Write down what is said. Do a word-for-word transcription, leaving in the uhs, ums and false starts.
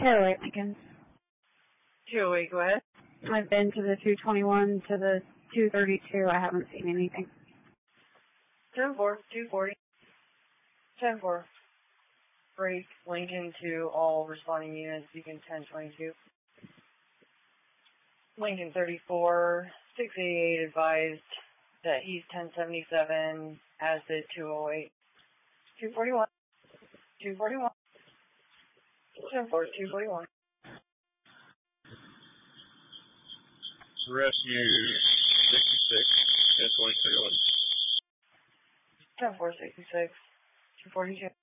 Taylor Lake Lincoln. two oh eight, go ahead. I've been to the two twenty-one, to the two thirty-two. I haven't seen anything. ten four, two forty. ten four. Break Lincoln to all responding units, Beacon ten twenty-two. Lincoln thirty-four, six eighty-eight advised that he's ten seventy-seven, as did two oh eight. two forty-one. two forty-one. ten four, two forty-one. Rescue sixty-six, ten twenty-three. ten four, sixty-six, two forty-two.